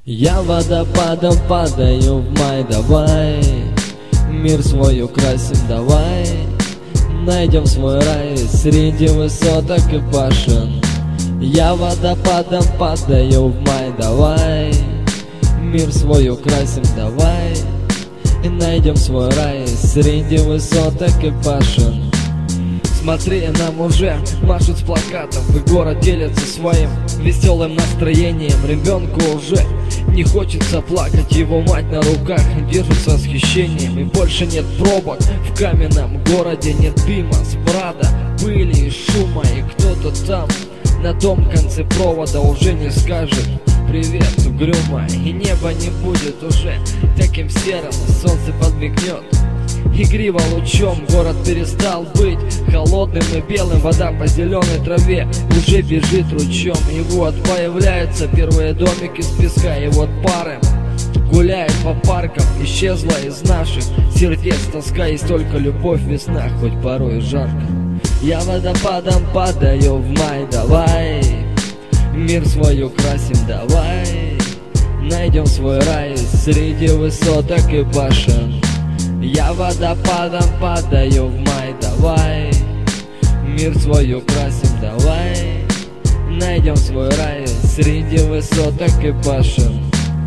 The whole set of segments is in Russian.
Я водопадом падаю в май, давай мир свой украсим, давай найдем свой рай среди высоток и башен. Я водопадом падаю в май, давай мир свой украсим, давай и найдем свой рай среди высоток и башен. Смотри, нам уже машут с плакатов, и город делится своим веселым настроением. Ребенку уже не хочется плакать, его мать на руках держит с восхищением. И больше нет пробок в каменном городе, нет дыма, смрада, пыли и шума. И кто-то там на том конце провода уже не скажет привет угрюмо. И небо не будет уже таким серым, солнце подмигнет игриво лучом. Город перестал быть холодным и белым, вода по зеленой траве уже бежит ручьем. И вот появляются первые домики с песка, и вот пары гуляет по паркам. Исчезла из наших сердец тоска, есть только любовь, весна, хоть порой жарко. Я водопадом падаю в май, давай мир свой украсим, давай найдем свой рай среди высоток и башен. Я водопадом падаю в май, давай мир свой украсим, давай найдем свой рай среди высоток и башен.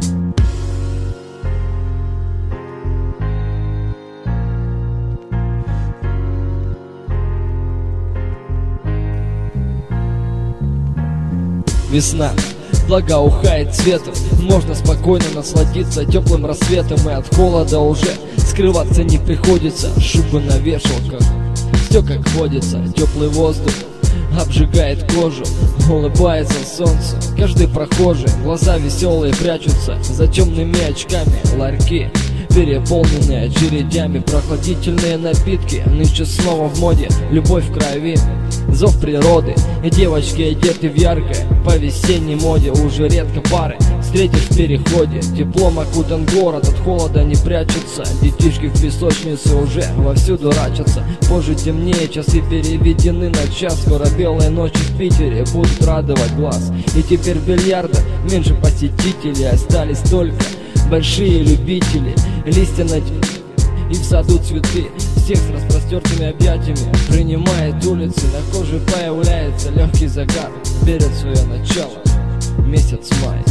Весна благоухает цветом, можно спокойно насладиться теплым рассветом. И от холода уже скрываться не приходится, шубы на вешалках, все как водится. Теплый воздух обжигает кожу, улыбается солнце каждый прохожий. Глаза веселые прячутся за темными очками, ларьки переполненные очередями. Прохладительные напитки нынче снова в моде, любовь в крови, зов природы. И девочки одеты в яркое по весенней моде. Уже редко пары встретишь в переходе. Теплом окутан город, от холода не прячутся. Детишки в песочнице уже вовсю дурачатся. Позже темнее, часы переведены на час. Скоро белые ночи в Питере будут радовать глаз. И теперь в бильярдах меньше посетителей, остались только большие любители. Листья на и в саду цветы, всех с распростертыми объятиями принимает улицы. На коже появляется легкий загар, берет свое начало месяц май.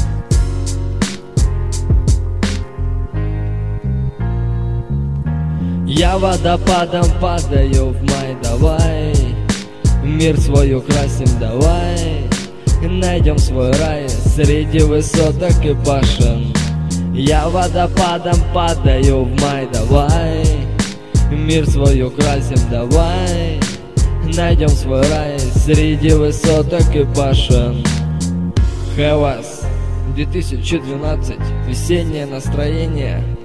Я водопадом падаю в май, давай мир свой украсим, давай найдем свой рай среди высоток и башен. Я водопадом падаю в май, давай мир свой украсим, давай найдем свой рай среди высоток и башен. Хэвас 2012, весеннее настроение.